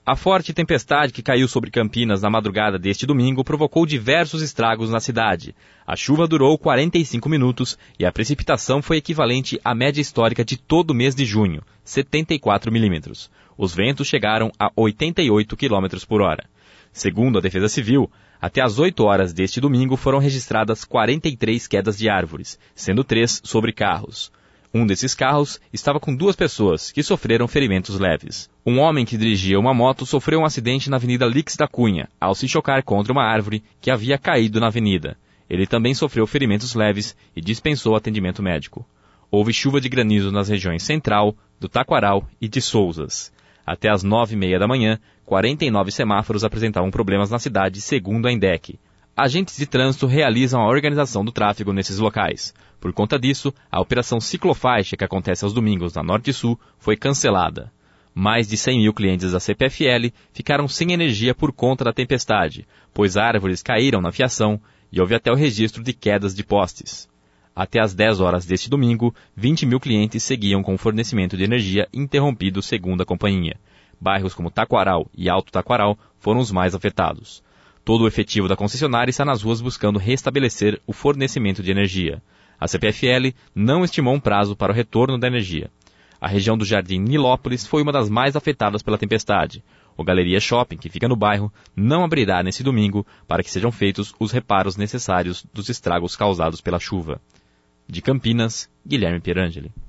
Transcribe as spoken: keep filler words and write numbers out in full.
A forte tempestade que caiu sobre Campinas na madrugada deste domingo provocou diversos estragos na cidade. A chuva durou quarenta e cinco minutos e a precipitação foi equivalente à média histórica de todo o mês de junho, setenta e quatro milímetros. Os ventos chegaram a oitenta e oito quilômetros por hora. Segundo a Defesa Civil, até às oito horas deste domingo foram registradas quarenta e três quedas de árvores, sendo três sobre carros. Um desses carros estava com duas pessoas, que sofreram ferimentos leves. Um homem que dirigia uma moto sofreu um acidente na Avenida Lix da Cunha, ao se chocar contra uma árvore que havia caído na avenida. Ele também sofreu ferimentos leves e dispensou atendimento médico. Houve chuva de granizo nas regiões Central, do Taquaral e de Souzas. Até às nove e meia da manhã, quarenta e nove semáforos apresentavam problemas na cidade, segundo a INDEC. Agentes de trânsito realizam a organização do tráfego nesses locais. Por conta disso, a operação ciclofaixa, que acontece aos domingos na Norte e Sul, foi cancelada. Mais de cem mil clientes da C P F L ficaram sem energia por conta da tempestade, pois árvores caíram na fiação e houve até o registro de quedas de postes. Até às dez horas deste domingo, vinte mil clientes seguiam com o fornecimento de energia interrompido, segundo a companhia. Bairros como Taquaral e Alto Taquaral foram os mais afetados. Todo o efetivo da concessionária está nas ruas buscando restabelecer o fornecimento de energia. A C P F L não estimou um prazo para o retorno da energia. A região do Jardim Nilópolis foi uma das mais afetadas pela tempestade. O Galeria Shopping, que fica no bairro, não abrirá nesse domingo para que sejam feitos os reparos necessários dos estragos causados pela chuva. De Campinas, Guilherme Pierangeli.